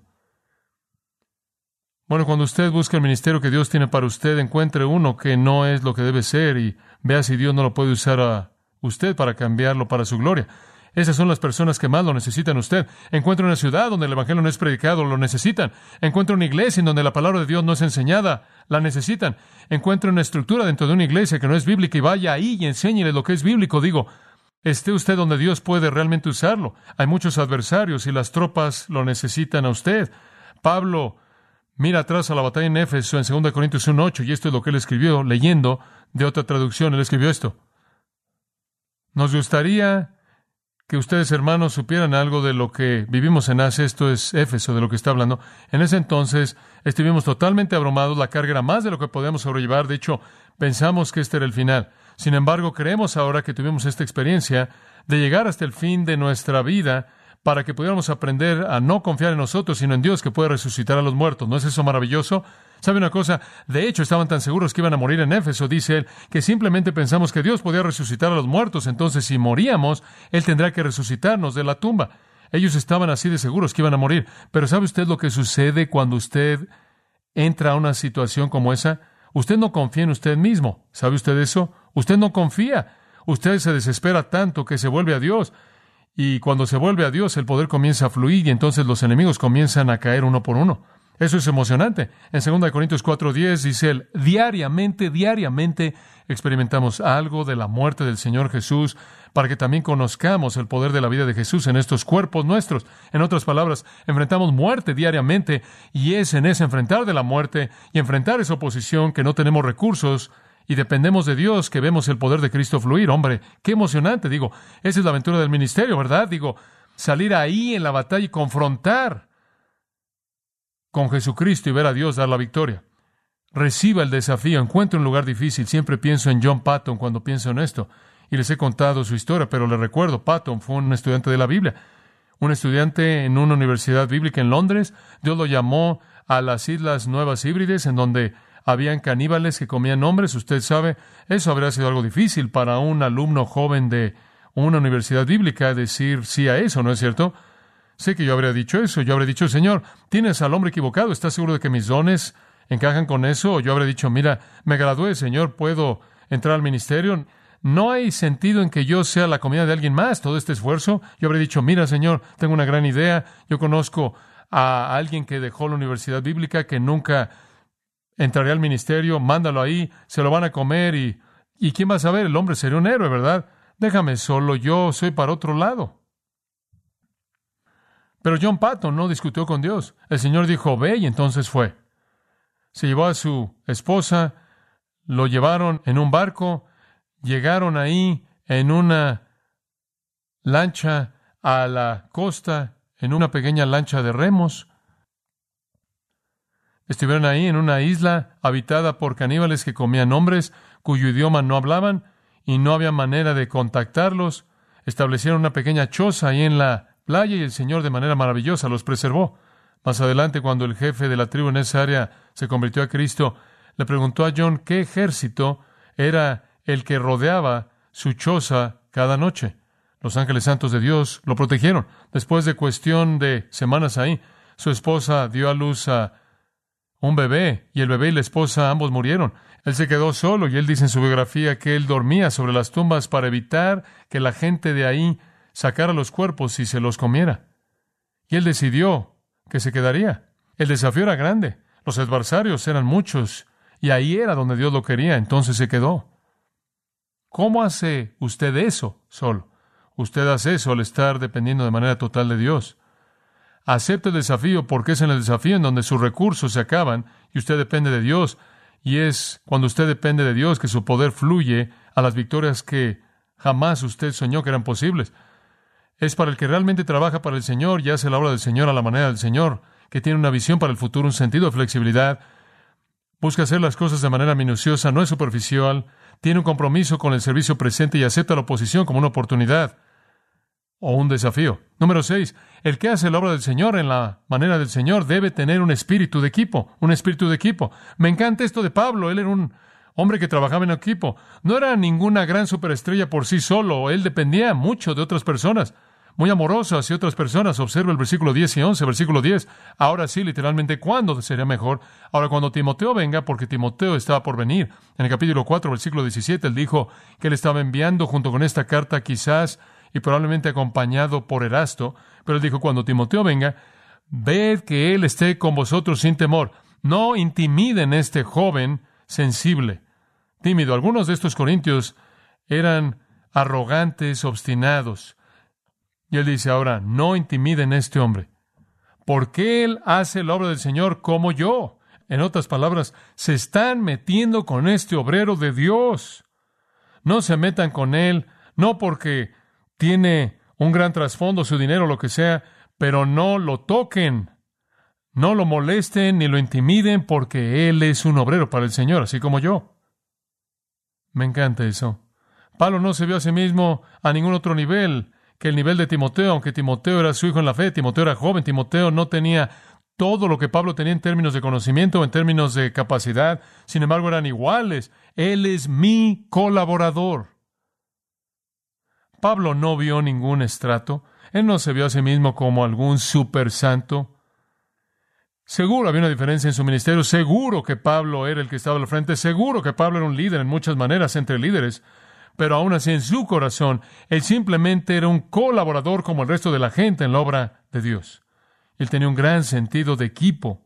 Speaker 2: Bueno, cuando usted busca el ministerio que Dios tiene para usted, encuentre uno que no es lo que debe ser y vea si Dios no lo puede usar a usted para cambiarlo para su gloria. Esas son las personas que más lo necesitan usted. Encuentre una ciudad donde el evangelio no es predicado, lo necesitan. Encuentre una iglesia en donde la palabra de Dios no es enseñada, la necesitan. Encuentre una estructura dentro de una iglesia que no es bíblica y vaya ahí y enséñele lo que es bíblico. Esté usted donde Dios puede realmente usarlo. Hay muchos adversarios y las tropas lo necesitan a usted. Pablo mira atrás a la batalla en Éfeso en 2 Corintios 1:8, y esto es lo que él escribió, leyendo de otra traducción. Él escribió esto. Nos gustaría que ustedes, hermanos, supieran algo de lo que vivimos en Asia. Esto es Éfeso, de lo que está hablando. En ese entonces estuvimos totalmente abrumados. La carga era más de lo que podíamos sobrellevar. De hecho, pensamos que este era el final. Sin embargo, creemos ahora que tuvimos esta experiencia de llegar hasta el fin de nuestra vida para que pudiéramos aprender a no confiar en nosotros, sino en Dios, que puede resucitar a los muertos. ¿No es eso maravilloso? ¿Sabe una cosa? De hecho, estaban tan seguros que iban a morir en Éfeso, dice él, que simplemente pensamos que Dios podía resucitar a los muertos. Entonces, si moríamos, Él tendrá que resucitarnos de la tumba. Ellos estaban así de seguros que iban a morir. Pero ¿sabe usted lo que sucede cuando usted entra a una situación como esa? Usted no confía en usted mismo. ¿Sabe usted eso? Usted no confía. Usted se desespera tanto que se vuelve a Dios. Y cuando se vuelve a Dios, el poder comienza a fluir y entonces los enemigos comienzan a caer uno por uno. Eso es emocionante. En 2 Corintios 4:10 dice él, diariamente experimentamos algo de la muerte del Señor Jesús para que también conozcamos el poder de la vida de Jesús en estos cuerpos nuestros. En otras palabras, enfrentamos muerte diariamente, y es en ese enfrentar de la muerte y enfrentar esa oposición que no tenemos recursos y dependemos de Dios, que vemos el poder de Cristo fluir. Hombre, qué emocionante. Esa es la aventura del ministerio, ¿verdad? Salir ahí en la batalla y confrontar con Jesucristo y ver a Dios dar la victoria. Reciba el desafío, encuentre un lugar difícil. Siempre pienso en John Patton cuando pienso en esto, y les he contado su historia, pero les recuerdo, Patton fue un estudiante de la Biblia, un estudiante en una universidad bíblica en Londres. Dios lo llamó a las Islas Nuevas Híbrides, en donde habían caníbales que comían hombres. Usted sabe, eso habría sido algo difícil para un alumno joven de una universidad bíblica decir sí a eso, ¿no es cierto? Sé que yo habría dicho eso. Yo habría dicho, Señor, tienes al hombre equivocado. ¿Estás seguro de que mis dones encajan con eso? O yo habría dicho, mira, me gradué, Señor, ¿puedo entrar al ministerio? No hay sentido en que yo sea la comida de alguien más, todo este esfuerzo. Yo habría dicho, mira, Señor, tengo una gran idea. Yo conozco a alguien que dejó la universidad bíblica, que nunca entraría al ministerio. Mándalo ahí, se lo van a comer y ¿quién va a saber? El hombre sería un héroe, ¿verdad? Déjame solo, yo soy para otro lado. Pero John Patton no discutió con Dios. El Señor dijo, ve, y entonces fue. Se llevó a su esposa, lo llevaron en un barco, llegaron ahí en una lancha a la costa, en una pequeña lancha de remos. Estuvieron ahí en una isla habitada por caníbales que comían hombres, cuyo idioma no hablaban, y no había manera de contactarlos. Establecieron una pequeña choza ahí en la playa, y el Señor de manera maravillosa los preservó. Más adelante, cuando el jefe de la tribu en esa área se convirtió a Cristo, le preguntó a John qué ejército era el que rodeaba su choza cada noche. Los ángeles santos de Dios lo protegieron. Después de cuestión de semanas ahí, su esposa dio a luz a un bebé, y el bebé y la esposa ambos murieron. Él se quedó solo, y él dice en su biografía que él dormía sobre las tumbas para evitar que la gente de ahí sacara los cuerpos y se los comiera. Y él decidió que se quedaría. El desafío era grande, los adversarios eran muchos, y ahí era donde Dios lo quería, entonces se quedó. ¿Cómo hace usted eso solo? Usted hace eso al estar dependiendo de manera total de Dios. Acepte el desafío porque es en el desafío en donde sus recursos se acaban y usted depende de Dios. Y es cuando usted depende de Dios que su poder fluye a las victorias que jamás usted soñó que eran posibles. Es para el que realmente trabaja para el Señor y hace la obra del Señor a la manera del Señor, que tiene una visión para el futuro, un sentido de flexibilidad, busca hacer las cosas de manera minuciosa, no es superficial, tiene un compromiso con el servicio presente y acepta la oposición como una oportunidad o un desafío. Número 6. El que hace la obra del Señor en la manera del Señor debe tener un espíritu de equipo. Un espíritu de equipo. Me encanta esto de Pablo. Él era un hombre que trabajaba en equipo. No era ninguna gran superestrella por sí solo. Él dependía mucho de otras personas. Muy amoroso hacia otras personas. Observa el versículo 10 y 11. Versículo 10. Ahora sí, literalmente, ¿cuándo sería mejor? Ahora, cuando Timoteo venga, porque Timoteo estaba por venir. En el capítulo 4, versículo 17, él dijo que él estaba enviando junto con esta carta quizás y probablemente acompañado por Erasto, pero él dijo, cuando Timoteo venga, ved que él esté con vosotros sin temor. No intimiden a este joven sensible, tímido. Algunos de estos corintios eran arrogantes, obstinados. Y él dice ahora, no intimiden a este hombre, porque él hace la obra del Señor como yo. En otras palabras, se están metiendo con este obrero de Dios. No se metan con él, no porque tiene un gran trasfondo, su dinero, lo que sea, pero no lo toquen, no lo molesten ni lo intimiden, porque él es un obrero para el Señor, así como yo. Me encanta eso. Pablo no se vio a sí mismo a ningún otro nivel que el nivel de Timoteo, aunque Timoteo era su hijo en la fe, Timoteo era joven, Timoteo no tenía todo lo que Pablo tenía en términos de conocimiento, en términos de capacidad, sin embargo eran iguales. Él es mi colaborador. Pablo no vio ningún estrato. Él no se vio a sí mismo como algún super santo. Seguro había una diferencia en su ministerio. Seguro que Pablo era el que estaba al frente. Seguro que Pablo era un líder en muchas maneras entre líderes. Pero aún así en su corazón, él simplemente era un colaborador como el resto de la gente en la obra de Dios. Él tenía un gran sentido de equipo.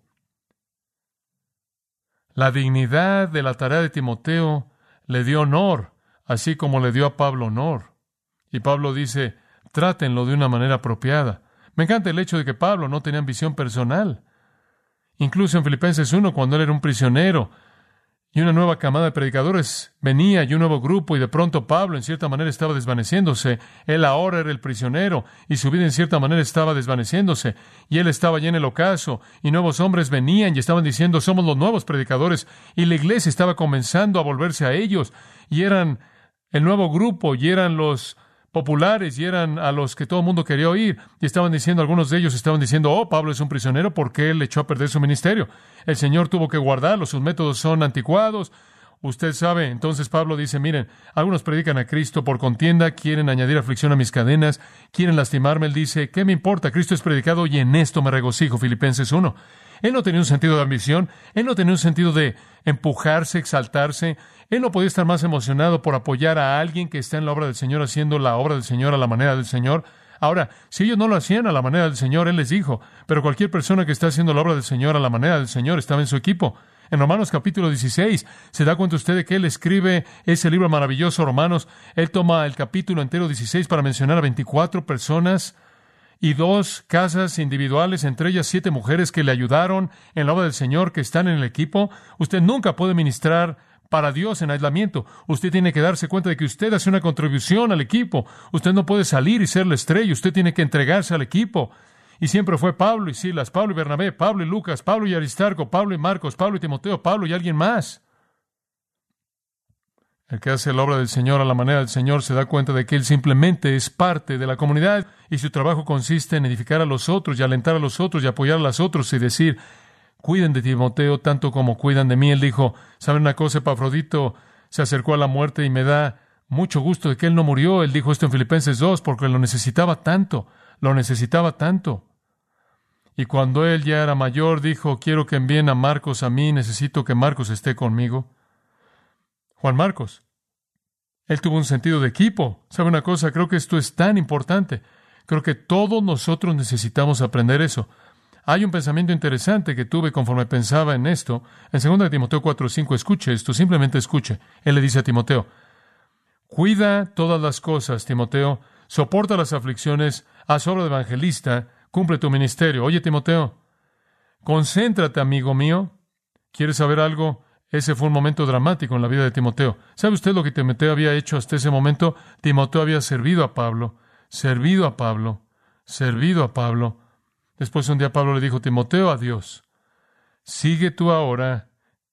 Speaker 2: La dignidad de la tarea de Timoteo le dio honor, así como le dio a Pablo honor. Y Pablo dice, trátenlo de una manera apropiada. Me encanta el hecho de que Pablo no tenía ambición personal. Incluso en Filipenses 1, cuando él era un prisionero y una nueva camada de predicadores venía y un nuevo grupo, y de pronto Pablo en cierta manera estaba desvaneciéndose. Él ahora era el prisionero y su vida en cierta manera estaba desvaneciéndose. Y él estaba allí en el ocaso y nuevos hombres venían y estaban diciendo, somos los nuevos predicadores. Y la iglesia estaba comenzando a volverse a ellos. Y eran el nuevo grupo y eran los populares y eran a los que todo el mundo quería oír. Y estaban diciendo, algunos de ellos estaban diciendo, oh, Pablo es un prisionero porque él echó a perder su ministerio. El Señor tuvo que guardarlo, sus métodos son anticuados. Usted sabe, entonces Pablo dice, miren, algunos predican a Cristo por contienda, quieren añadir aflicción a mis cadenas, quieren lastimarme. Él dice, ¿qué me importa? Cristo es predicado y en esto me regocijo. Filipenses 1. Él no tenía un sentido de ambición, él no tenía un sentido de empujarse, exaltarse. Él no podía estar más emocionado por apoyar a alguien que está en la obra del Señor, haciendo la obra del Señor a la manera del Señor. Ahora, si ellos no lo hacían a la manera del Señor, Él les dijo, pero cualquier persona que está haciendo la obra del Señor a la manera del Señor estaba en su equipo. En Romanos capítulo 16, ¿se da cuenta usted de que él escribe ese libro maravilloso, Romanos? Él toma el capítulo entero 16 para mencionar a 24 personas y 2 casas individuales, entre ellas 7 mujeres que le ayudaron en la obra del Señor, que están en el equipo. Usted nunca puede ministrar para Dios en aislamiento. Usted tiene que darse cuenta de que usted hace una contribución al equipo. Usted no puede salir y ser la estrella. Usted tiene que entregarse al equipo. Y siempre fue Pablo y Silas, Pablo y Bernabé, Pablo y Lucas, Pablo y Aristarco, Pablo y Marcos, Pablo y Timoteo, Pablo y alguien más. El que hace la obra del Señor a la manera del Señor se da cuenta de que él simplemente es parte de la comunidad y su trabajo consiste en edificar a los otros y alentar a los otros y apoyar a los otros y decir, cuiden de Timoteo tanto como cuidan de mí. Él dijo, ¿saben una cosa? Epafrodito se acercó a la muerte y me da mucho gusto de que él no murió. Él dijo esto en Filipenses 2, porque lo necesitaba tanto, lo necesitaba tanto. Y cuando él ya era mayor, dijo, quiero que envíen a Marcos a mí, necesito que Marcos esté conmigo. Juan Marcos. Él tuvo un sentido de equipo. ¿Sabe una cosa? Creo que esto es tan importante. Creo que todos nosotros necesitamos aprender eso. Hay un pensamiento interesante que tuve conforme pensaba en esto. En 2 Timoteo 4:5, escuche esto, simplemente escuche. Él le dice a Timoteo, cuida todas las cosas, Timoteo, soporta las aflicciones, haz obra de evangelista, cumple tu ministerio. Oye, Timoteo, concéntrate, amigo mío. ¿Quieres saber algo? Ese fue un momento dramático en la vida de Timoteo. ¿Sabe usted lo que Timoteo había hecho hasta ese momento? Timoteo había servido a Pablo. Después un día Pablo le dijo, Timoteo, adiós. Sigue tú ahora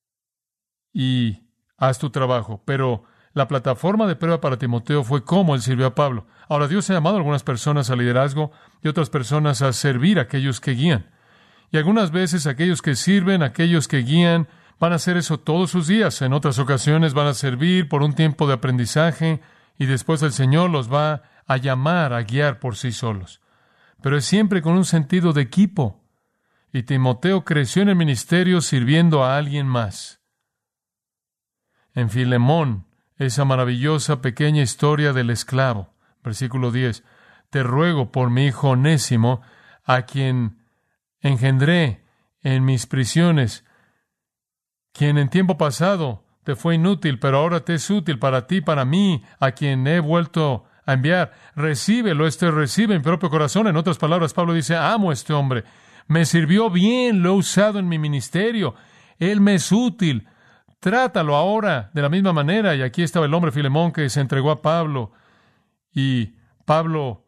Speaker 2: y haz tu trabajo. Pero la plataforma de prueba para Timoteo fue cómo él sirvió a Pablo. Ahora, Dios ha llamado a algunas personas al liderazgo y otras personas a servir a aquellos que guían. Y algunas veces aquellos que sirven, aquellos que guían, van a hacer eso todos sus días. En otras ocasiones van a servir por un tiempo de aprendizaje y después el Señor los va a llamar a guiar por sí solos. Pero es siempre con un sentido de equipo. Y Timoteo creció en el ministerio sirviendo a alguien más. En Filemón, esa maravillosa pequeña historia del esclavo, versículo 10, te ruego por mi hijo Onésimo, a quien engendré en mis prisiones, quien en tiempo pasado te fue inútil, pero ahora te es útil para ti, para mí, a quien he vuelto a enviar. Recíbelo, recibe en mi propio corazón. En otras palabras, Pablo dice, amo a este hombre. Me sirvió bien, lo he usado en mi ministerio. Él me es útil. Trátalo ahora de la misma manera. Y aquí estaba el hombre Filemón que se entregó a Pablo. Y Pablo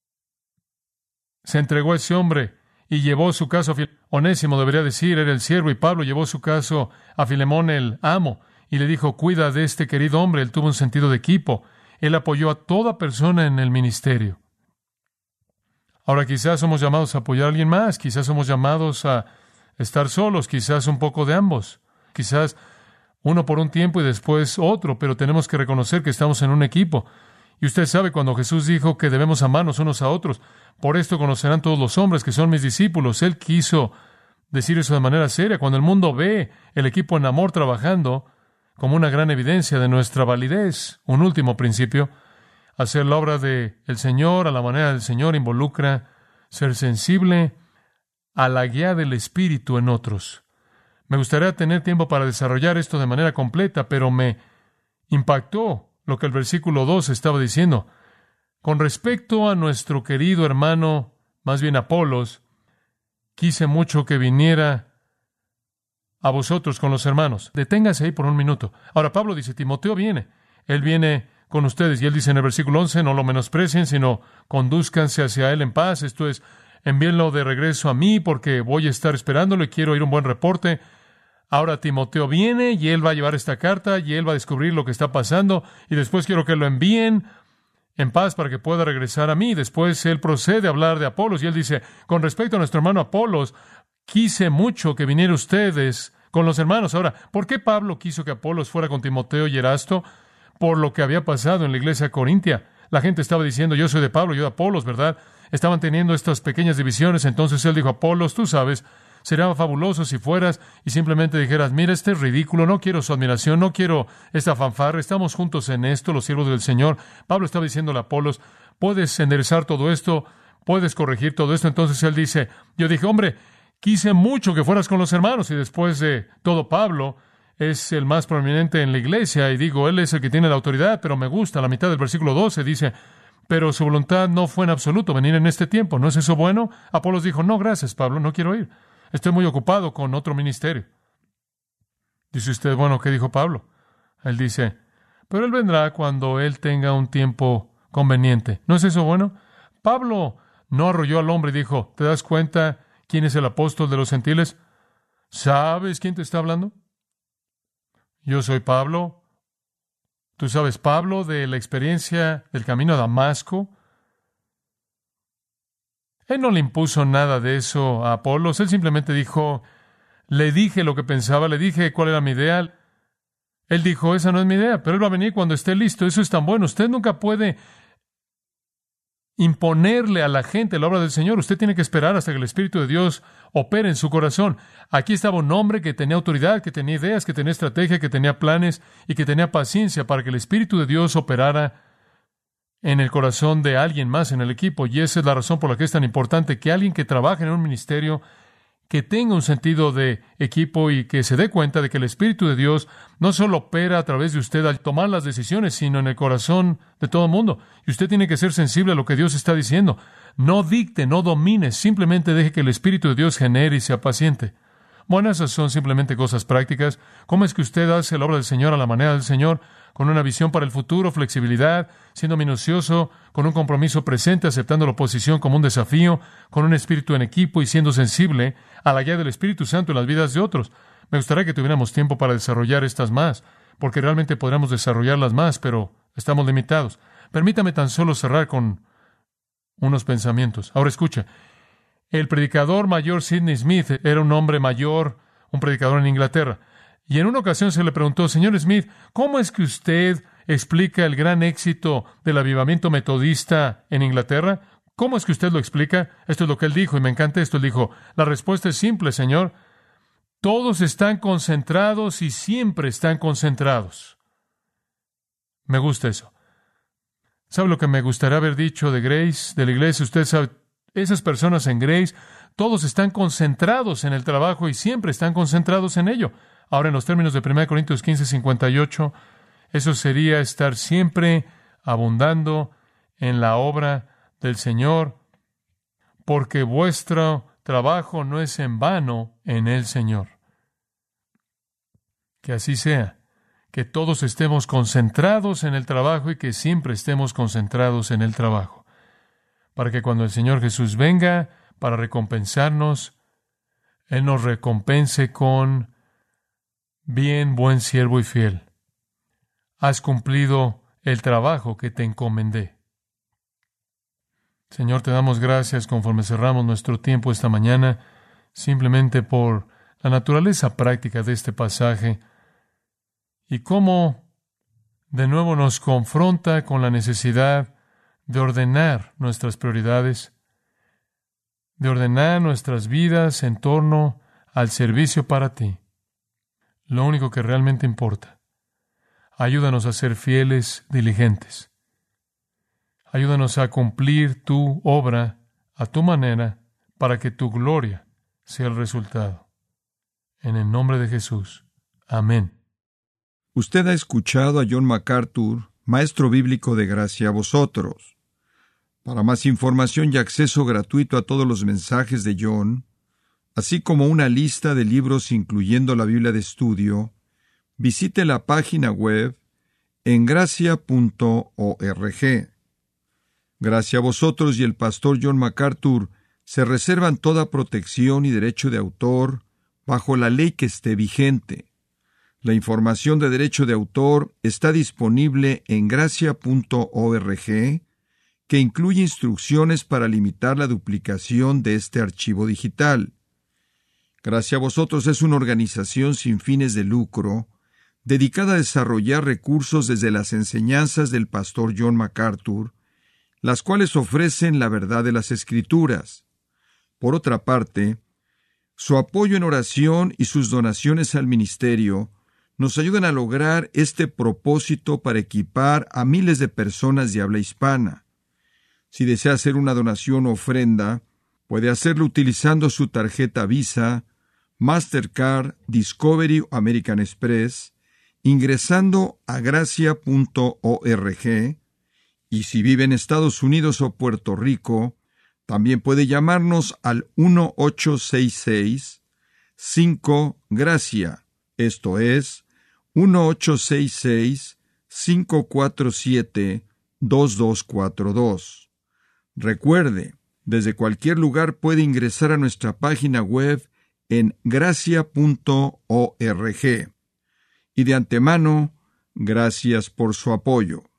Speaker 2: se entregó a ese hombre y llevó su caso a Onésimo, debería decir, era el siervo, y Pablo llevó su caso a Filemón, el amo, y le dijo, cuida de este querido hombre. Él tuvo un sentido de equipo. Él apoyó a toda persona en el ministerio. Ahora, quizás somos llamados a apoyar a alguien más, quizás somos llamados a estar solos, quizás un poco de ambos, quizás uno por un tiempo y después otro, pero tenemos que reconocer que estamos en un equipo. Y usted sabe cuando Jesús dijo que debemos amarnos unos a otros, por esto conocerán todos los hombres que son mis discípulos. Él quiso decir eso de manera seria. Cuando el mundo ve el equipo en amor trabajando como una gran evidencia de nuestra validez, un último principio, hacer la obra del Señor a la manera del Señor involucra ser sensible a la guía del Espíritu en otros. Me gustaría tener tiempo para desarrollar esto de manera completa, pero me impactó lo que el versículo 2 estaba diciendo. Con respecto a nuestro querido hermano, más bien Apolos, quise mucho que viniera a vosotros con los hermanos. Deténgase ahí por un minuto. Ahora Pablo dice, Timoteo viene. Él viene con ustedes. Y él dice en el versículo 11, no lo menosprecien, sino condúzcanse hacia él en paz. Esto es, envíenlo de regreso a mí porque voy a estar esperándolo y quiero oír un buen reporte. Ahora Timoteo viene y él va a llevar esta carta y él va a descubrir lo que está pasando y después quiero que lo envíen en paz para que pueda regresar a mí. Después él procede a hablar de Apolos y él dice, con respecto a nuestro hermano Apolos, quise mucho que vinieran ustedes con los hermanos. Ahora, ¿por qué Pablo quiso que Apolos fuera con Timoteo y Erasto? Por lo que había pasado en la iglesia corintia. La gente estaba diciendo, yo soy de Pablo, yo de Apolos, ¿verdad? Estaban teniendo estas pequeñas divisiones. Entonces él dijo, Apolos, tú sabes, sería fabuloso si fueras y simplemente dijeras, mira, este es ridículo, no quiero su admiración, no quiero esta fanfarra, estamos juntos en esto, los siervos del Señor. Pablo estaba diciéndole a Apolos, puedes enderezar todo esto, puedes corregir todo esto. Entonces él dice, yo dije, hombre, quise mucho que fueras con los hermanos. Y después de todo, Pablo es el más prominente en la iglesia, y digo, él es el que tiene la autoridad, pero me gusta, la mitad del versículo 12 dice, pero su voluntad no fue en absoluto venir en este tiempo. ¿No es eso bueno? Apolos dijo, no, gracias, Pablo, no quiero ir. Estoy muy ocupado con otro ministerio. Dice usted, bueno, ¿qué dijo Pablo? Él dice, pero él vendrá cuando él tenga un tiempo conveniente. ¿No es eso bueno? Pablo no arrolló al hombre y dijo, ¿te das cuenta quién es el apóstol de los gentiles? ¿Sabes quién te está hablando? Yo soy Pablo. ¿Tú sabes Pablo de la experiencia del camino a Damasco? Él no le impuso nada de eso a Apolos. Él simplemente dijo, le dije lo que pensaba, le dije cuál era mi ideal. Él dijo, esa no es mi idea, pero Él va a venir cuando esté listo. Eso es tan bueno. Usted nunca puede imponerle a la gente la obra del Señor. Usted tiene que esperar hasta que el Espíritu de Dios opere en su corazón. Aquí estaba un hombre que tenía autoridad, que tenía ideas, que tenía estrategia, que tenía planes y que tenía paciencia para que el Espíritu de Dios operara en el corazón de alguien más en el equipo. Y esa es la razón por la que es tan importante que alguien que trabaje en un ministerio, que tenga un sentido de equipo y que se dé cuenta de que el Espíritu de Dios no solo opera a través de usted al tomar las decisiones, sino en el corazón de todo el mundo. Y usted tiene que ser sensible a lo que Dios está diciendo. No dicte, no domine, simplemente deje que el Espíritu de Dios genere y sea paciente. Bueno, esas son simplemente cosas prácticas. ¿Cómo es que usted hace la obra del Señor a la manera del Señor? Con una visión para el futuro, flexibilidad, siendo minucioso, con un compromiso presente, aceptando la oposición como un desafío, con un espíritu en equipo y siendo sensible a la guía del Espíritu Santo en las vidas de otros. Me gustaría que tuviéramos tiempo para desarrollar estas más, porque realmente podríamos desarrollarlas más, pero estamos limitados. Permítame tan solo cerrar con unos pensamientos. Ahora escucha. El predicador mayor Sidney Smith era un hombre mayor, un predicador en Inglaterra. Y en una ocasión se le preguntó, señor Smith, ¿cómo es que usted explica el gran éxito del avivamiento metodista en Inglaterra? ¿Cómo es que usted lo explica? Esto es lo que él dijo, y me encanta esto. Él dijo, la respuesta es simple, señor. Todos están concentrados y siempre están concentrados. Me gusta eso. ¿Sabe lo que me gustaría haber dicho de Grace, de la iglesia? Usted sabe, esas personas en Grace, todos están concentrados en el trabajo y siempre están concentrados en ello. Ahora, en los términos de 1 Corintios 15:58, eso sería estar siempre abundando en la obra del Señor, porque vuestro trabajo no es en vano en el Señor. Que así sea, que todos estemos concentrados en el trabajo y que siempre estemos concentrados en el trabajo, para que cuando el Señor Jesús venga para recompensarnos, Él nos recompense con bien, buen siervo y fiel. Has cumplido el trabajo que te encomendé. Señor, te damos gracias conforme cerramos nuestro tiempo esta mañana, simplemente por la naturaleza práctica de este pasaje y cómo de nuevo nos confronta con la necesidad de ordenar nuestras prioridades, de ordenar nuestras vidas en torno al servicio para ti. Lo único que realmente importa. Ayúdanos a ser fieles, diligentes. Ayúdanos a cumplir tu obra a tu manera para que tu gloria sea el resultado. En el nombre de Jesús. Amén.
Speaker 1: Usted ha escuchado a John MacArthur, maestro bíblico de Gracia a Vosotros. Para más información y acceso gratuito a todos los mensajes de John, así como una lista de libros incluyendo la Biblia de estudio, visite la página web en gracia.org. Gracia a Vosotros y el pastor John MacArthur se reservan toda protección y derecho de autor bajo la ley que esté vigente. La información de derecho de autor está disponible en gracia.org, que incluye instrucciones para limitar la duplicación de este archivo digital. Gracia a Vosotros es una organización sin fines de lucro, dedicada a desarrollar recursos desde las enseñanzas del pastor John MacArthur, las cuales ofrecen la verdad de las Escrituras. Por otra parte, su apoyo en oración y sus donaciones al ministerio nos ayudan a lograr este propósito para equipar a miles de personas de habla hispana. Si desea hacer una donación o ofrenda, puede hacerlo utilizando su tarjeta Visa, Mastercard, Discovery o American Express, ingresando a gracia.org, y si vive en Estados Unidos o Puerto Rico, también puede llamarnos al 1-866-5-GRACIA, esto es, 1-866-547-2242. Recuerde, desde cualquier lugar puede ingresar a nuestra página web en gracia.org. Y de antemano, gracias por su apoyo.